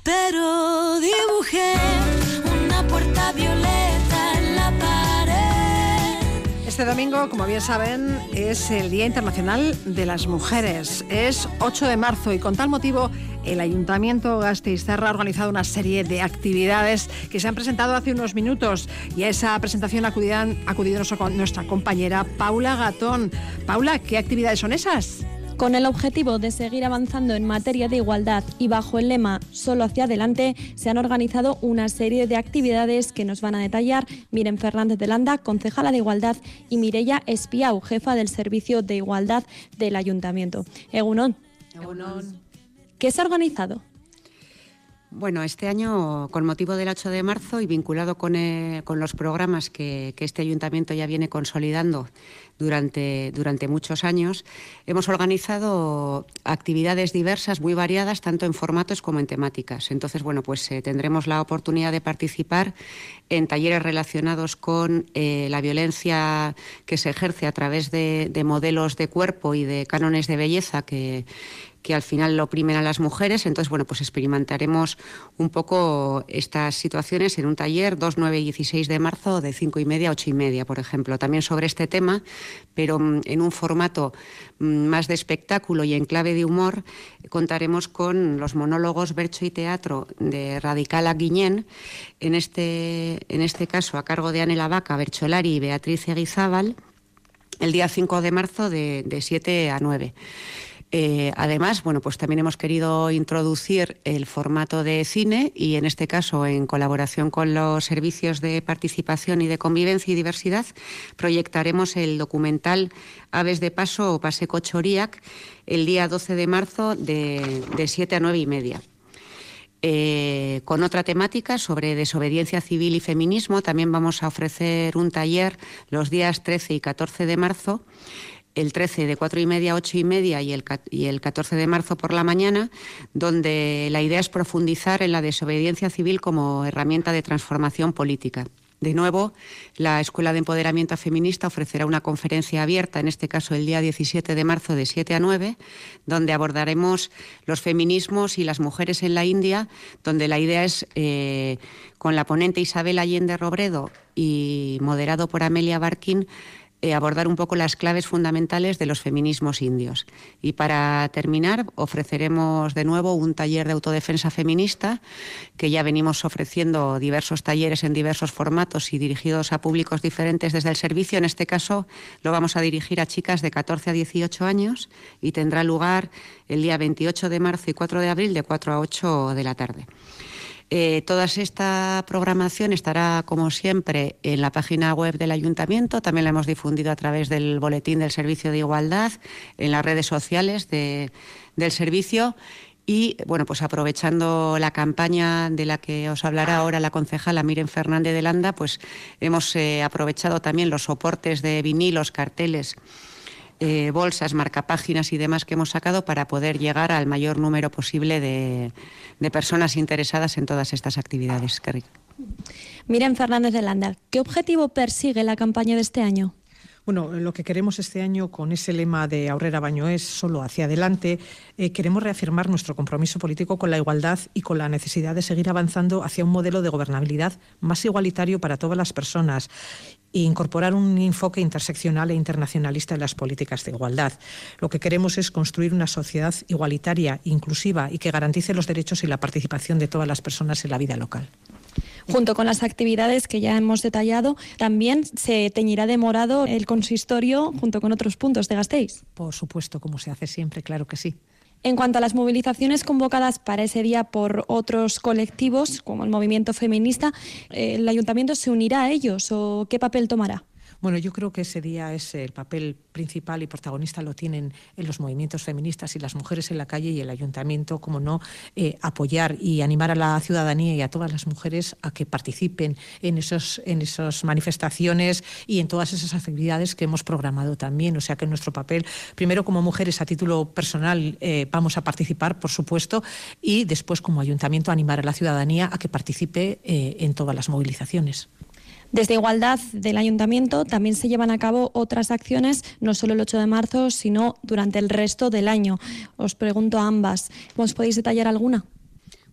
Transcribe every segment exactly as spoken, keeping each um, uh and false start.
pero dibujé una puerta violeta en la pared. Este domingo, como bien saben, es el Día Internacional de las Mujeres. Es ocho de marzo y con tal motivo el Ayuntamiento Gasteiztarra ha organizado una serie de actividades que se han presentado hace unos minutos y a esa presentación ha acudido nuestra compañera Paula Gatón. Paula, ¿qué actividades son esas? Con el objetivo de seguir avanzando en materia de igualdad y bajo el lema Solo hacia adelante, se han organizado una serie de actividades que nos van a detallar Miren Fernández de Landa, concejala de Igualdad, y Mireia Espiau, jefa del Servicio de Igualdad del Ayuntamiento. Egunon. Egunon. ¿Qué se ha organizado? Bueno, este año, con motivo del ocho de marzo y vinculado con, eh, con los programas que, que este ayuntamiento ya viene consolidando durante, durante muchos años, hemos organizado actividades diversas, muy variadas, tanto en formatos como en temáticas. Entonces, bueno, pues eh, tendremos la oportunidad de participar en talleres relacionados con eh, la violencia que se ejerce a través de, de modelos de cuerpo y de cánones de belleza que que al final lo oprimen a las mujeres. Entonces, bueno, pues experimentaremos un poco estas situaciones en un taller dos, nueve y dieciséis de marzo de cinco y media a ocho y media, por ejemplo. También sobre este tema, pero en un formato más de espectáculo y en clave de humor, contaremos con los monólogos Bercho y Teatro de Radical Guiñén, en este, en este caso a cargo de Anela Vaca, Bercholari y Beatriz Eguizábal, el día cinco de marzo de, de siete a nueve. Eh, además, bueno, pues también hemos querido introducir el formato de cine y en este caso, en colaboración con los servicios de participación y de convivencia y diversidad, proyectaremos el documental Aves de Paso o Paseko Txoriak el día doce de marzo de, de siete a nueve y media. Eh, con otra temática sobre desobediencia civil y feminismo, también vamos a ofrecer un taller los días trece y catorce de marzo, el trece de cuatro y media a ocho y media y el, y el catorce de marzo por la mañana, donde la idea es profundizar en la desobediencia civil como herramienta de transformación política. De nuevo, la Escuela de Empoderamiento Feminista ofrecerá una conferencia abierta, en este caso el día diecisiete de marzo de siete a nueve, donde abordaremos los feminismos y las mujeres en la India, donde la idea es, eh, con la ponente Isabel Allende Robredo y moderado por Amelia Barkin, Eh, abordar un poco las claves fundamentales de los feminismos indios. Y para terminar, ofreceremos de nuevo un taller de autodefensa feminista, que ya venimos ofreciendo diversos talleres en diversos formatos y dirigidos a públicos diferentes desde el servicio. En este caso lo vamos a dirigir a chicas de catorce a dieciocho años y tendrá lugar el día veintiocho de marzo y cuatro de abril de cuatro a ocho de la tarde. Eh, toda esta programación estará, como siempre, en la página web del Ayuntamiento. También la hemos difundido a través del boletín del Servicio de Igualdad, en las redes sociales de, del servicio. Y, bueno, pues aprovechando la campaña de la que os hablará ahora la concejala Miren Fernández de Landa, pues hemos eh, aprovechado también los soportes de vinilos, carteles, Eh, bolsas, marcapáginas y demás que hemos sacado para poder llegar al mayor número posible de, de personas interesadas en todas estas actividades. Qué rico. Miren Fernández de Landa, ¿qué objetivo persigue la campaña de este año? Bueno, lo que queremos este año con ese lema de Aurrera Baño es solo hacia adelante, eh, queremos reafirmar nuestro compromiso político con la igualdad y con la necesidad de seguir avanzando hacia un modelo de gobernabilidad más igualitario para todas las personas e incorporar un enfoque interseccional e internacionalista en las políticas de igualdad. Lo que queremos es construir una sociedad igualitaria, inclusiva y que garantice los derechos y la participación de todas las personas en la vida local. Junto con las actividades que ya hemos detallado, también se teñirá de morado el consistorio junto con otros puntos de Gasteiz. Por supuesto, como se hace siempre, claro que sí. En cuanto a las movilizaciones convocadas para ese día por otros colectivos, como el movimiento feminista, ¿el Ayuntamiento se unirá a ellos o qué papel tomará? Bueno, yo creo que ese día es el papel principal y protagonista lo tienen en los movimientos feministas y las mujeres en la calle y el Ayuntamiento, como no, eh, apoyar y animar a la ciudadanía y a todas las mujeres a que participen en esos, en esas manifestaciones y en todas esas actividades que hemos programado también. O sea que nuestro papel, primero como mujeres a título personal, eh, vamos a participar, por supuesto, y después como Ayuntamiento animar a la ciudadanía a que participe eh, en todas las movilizaciones. Desde Igualdad del Ayuntamiento también se llevan a cabo otras acciones, no solo el ocho de marzo, sino durante el resto del año. Os pregunto a ambas, ¿os podéis detallar alguna?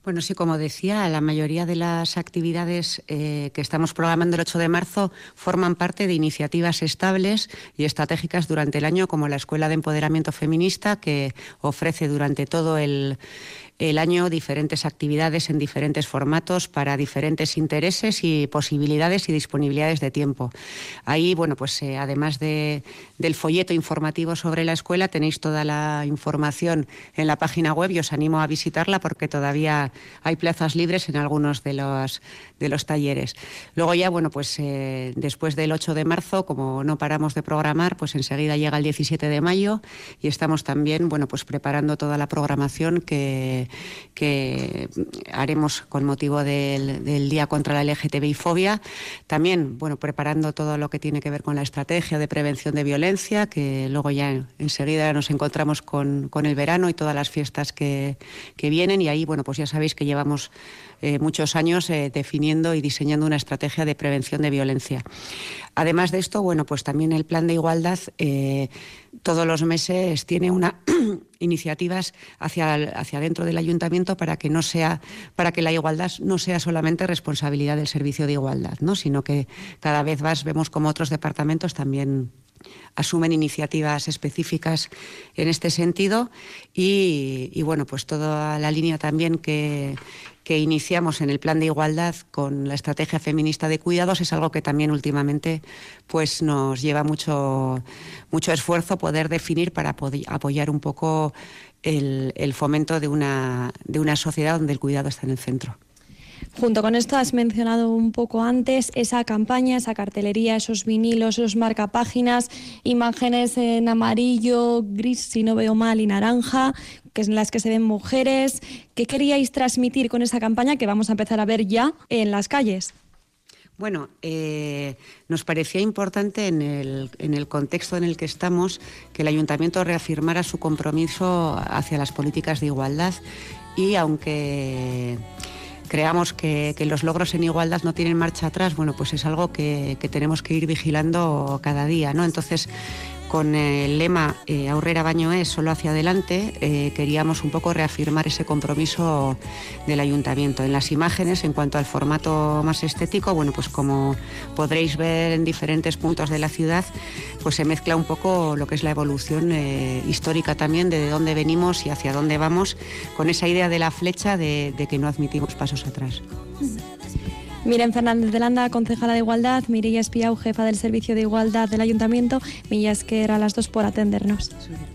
Bueno, sí, como decía, la mayoría de las actividades eh, que estamos programando el ocho de marzo forman parte de iniciativas estables y estratégicas durante el año, como la Escuela de Empoderamiento Feminista, que ofrece durante todo el, el año diferentes actividades en diferentes formatos para diferentes intereses y posibilidades y disponibilidades de tiempo. Ahí, bueno, pues eh, además de, del folleto informativo sobre la escuela, tenéis toda la información en la página web y os animo a visitarla porque todavía hay plazas libres en algunos de los, de los talleres. Luego ya, bueno, pues eh, después del ocho de marzo, como no paramos de programar, pues enseguida llega el diecisiete de mayo y estamos también, bueno, pues preparando toda la programación que, que haremos con motivo del, del Día contra la L G T B I fobia. También, bueno, preparando todo lo que tiene que ver con la estrategia de prevención de violencia, que luego ya enseguida nos encontramos con, con el verano y todas las fiestas que, que vienen, y ahí, bueno, pues ya sabéis que llevamos eh, muchos años eh, definiendo y diseñando una estrategia de prevención de violencia. Además de esto, bueno, pues también el Plan de Igualdad eh, todos los meses tiene una iniciativas hacia, hacia dentro del ayuntamiento para que no sea, para que la igualdad no sea solamente responsabilidad del Servicio de Igualdad, ¿no? Sino que cada vez más vemos como otros departamentos también asumen iniciativas específicas en este sentido y, y bueno, pues toda la línea también que, que iniciamos en el Plan de Igualdad con la estrategia feminista de cuidados es algo que también últimamente pues nos lleva mucho, mucho esfuerzo poder definir para poder apoyar un poco el, el fomento de una, de una sociedad donde el cuidado está en el centro. Junto con esto has mencionado un poco antes esa campaña, esa cartelería, esos vinilos, esos marcapáginas, imágenes en amarillo, gris, si no veo mal, y naranja, que es en las que se ven mujeres. ¿Qué queríais transmitir con esa campaña que vamos a empezar a ver ya en las calles? Bueno, eh, nos parecía importante en el, en el contexto en el que estamos que el Ayuntamiento reafirmara su compromiso hacia las políticas de igualdad y aunque creamos que, que los logros en igualdad no tienen marcha atrás, bueno, pues es algo que, que tenemos que ir vigilando cada día, ¿no? Entonces, con el lema eh, Aurrera baino ez, solo hacia adelante, eh, queríamos un poco reafirmar ese compromiso del Ayuntamiento. En las imágenes, en cuanto al formato más estético, bueno, pues como podréis ver en diferentes puntos de la ciudad, pues se mezcla un poco lo que es la evolución eh, histórica también, de dónde venimos y hacia dónde vamos, con esa idea de la flecha de, de que no admitimos pasos atrás. Miren Fernández de Landa, concejala de Igualdad, Mireia Espiau, jefa del Servicio de Igualdad del Ayuntamiento. Mila esker a las dos por atendernos.